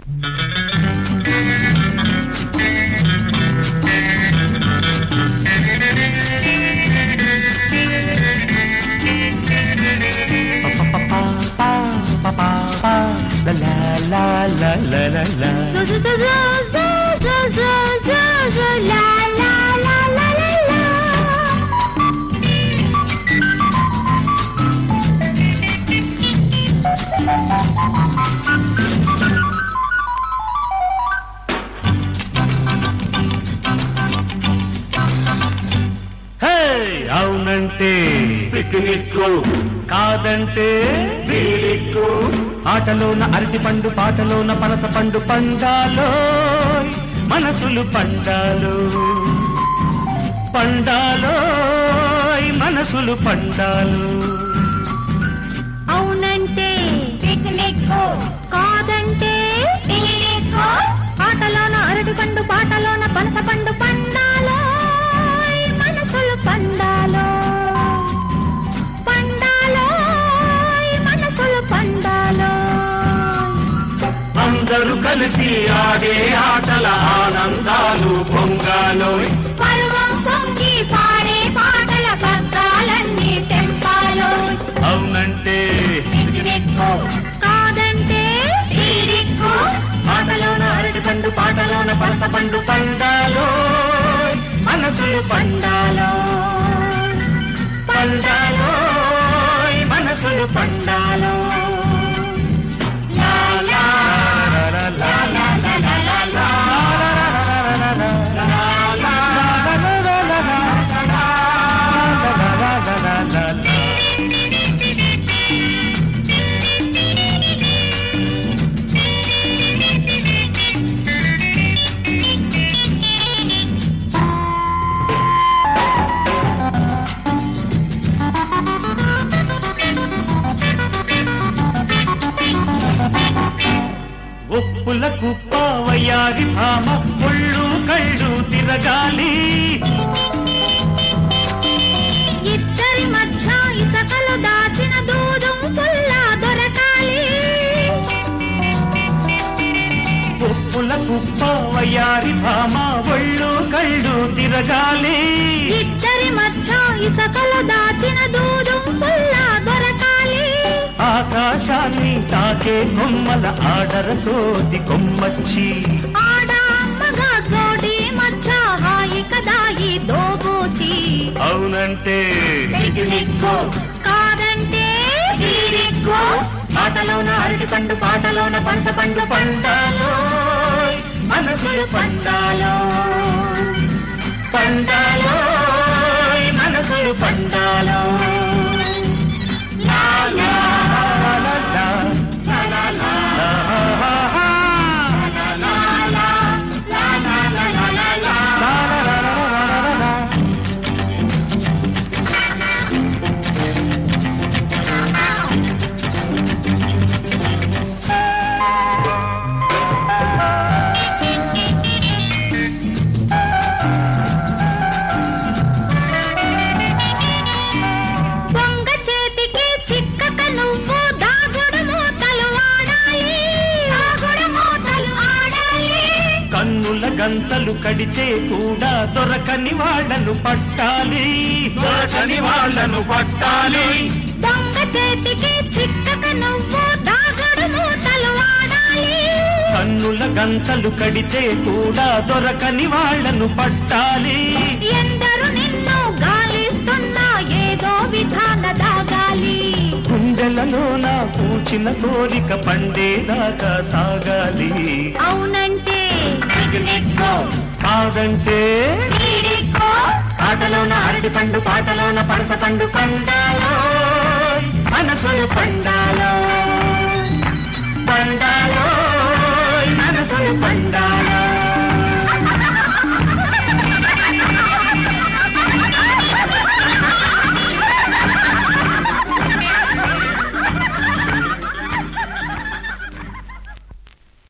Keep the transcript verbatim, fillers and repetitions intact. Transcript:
అవునంటే పిక్నిక్, కాదంటే బీలిక్కు. ఆటలోన అరటి పండు, పాటలోన పనస పండు పండాలో, మనసులు పండాలో పండాలో మనసులు పండాలో. అవునంటే పిక్నిక్, కాదంటే బీలిక్కు. ఆటలోన అరటి పండు, పాటలోన పనస పండు పండాలో, మనసులు పండాలో పండాలో మనసులు పండాలో. అందరూ కలిసి ఆడే ఆటల ఆనందాలు పొంగాలో, పర్వం పొంగి పాడే పాటల పద్దాలన్నీ తెంపాలో. అవునంటే పిక్నిక్, కాదంటే బీలిక్కు. ఆటలోన అరటి పండు, పాటలోన పనస పండు పండాలో, మనసులు పండాలో పండాలో మనసులు పండాలో. ఒప్పుల కుప్ప వయ్యారి భామ, ఒళ్ళు కళ్ళు తిరగాలి. ఇద్దరి మధ్య ఇసకలు దాచిన దూరం పుల్లా దొరకాలి. ఒప్పుల కుప్ప వయ్యారి భామ, ఒళ్ళు కళ్ళు తిరగాలి. ఇద్దరి మధ్య ఇసకలు దాచిన దూరం పుల్లా దొరకాలి. ఆకాశాన్ని తాకే కొమ్మల ఆడరతోటి కొమ్మచ్చి, ఆడామ్మగా జోడి మధ్య హాయి కదా ఈ దోబూచి. అవునంటే పిక్నిక్, కాదంటే బీలిక్కు. ఆటలోన అరటి పండు, పాటలోన పనస పండు పండాలో, మనసులు పండాలో పండాలో మనసులు పండాలో. గంతలు కడితే కూడా దొరకని వాళ్ళను పట్టాలి, దొరకని వాళ్ళను పట్టాలి. దొంగ చేతికి చిక్కక నువ్వు దాగుడు మూతలు వాడాలి. కన్నుల గంతలు కడితే కూడా దొరకని వాళ్ళను పట్టాలి. ఎందరు నిన్ను గాలిస్తున్నా ఏదో విధాన దాగాలి. గుండెలలోన పూచిన కోరిక పండేదాకా సాగాలి. అవునంటే పిక్నిక్, కాదంటే బీలిక్కు. ఆటలోన అరటి పండు, పాటలోన పనస పండు పండాలో, మనసులు పండాలో పండాలో మనసులు పండాలో.